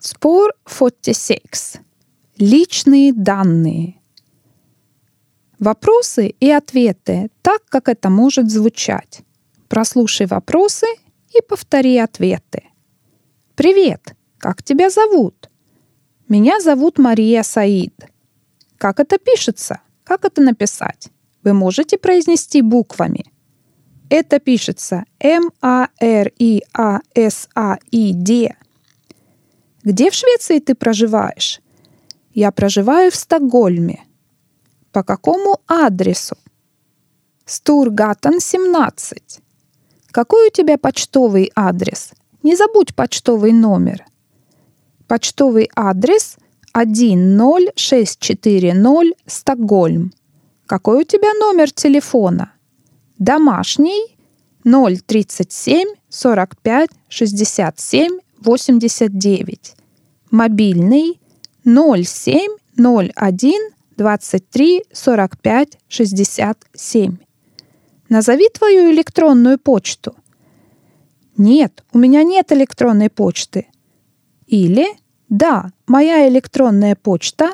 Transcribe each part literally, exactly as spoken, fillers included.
Spår fyrtiosex. Личные данные. Вопросы и ответы так, как это может звучать. Прослушай вопросы и повтори ответы. Привет, как тебя зовут? Меня зовут Мария Саид. Как это пишется? Как это написать? Вы можете произнести буквами. Это пишется эм а эр и а эс а и ди. Где в Швеции ты проживаешь? Я проживаю в Стокгольме. По какому адресу? Стургатан, семнадцать. Какой у тебя почтовый адрес? Не забудь почтовый номер. Почтовый адрес один ноль шесть четыре ноль Стокгольм. Какой у тебя номер телефона? Домашний ноль тридцать семь сорок пять шестьдесят семь восемьдесят девять. Мобильный ноль семь ноль один двадцать три сорок пять шестьдесят семь. Назови твою электронную почту. Нет, у меня нет электронной почты. Или да, моя электронная почта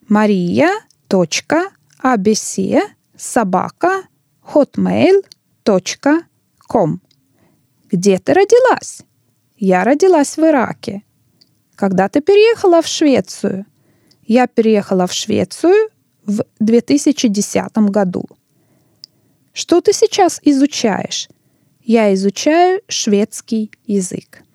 maria.abc собака hotmail точка ком. Где ты родилась? Я родилась в Ираке. Когда ты переехала в Швецию? Я переехала в Швецию в две тысячи десятом году. Что ты сейчас изучаешь? Я изучаю шведский язык.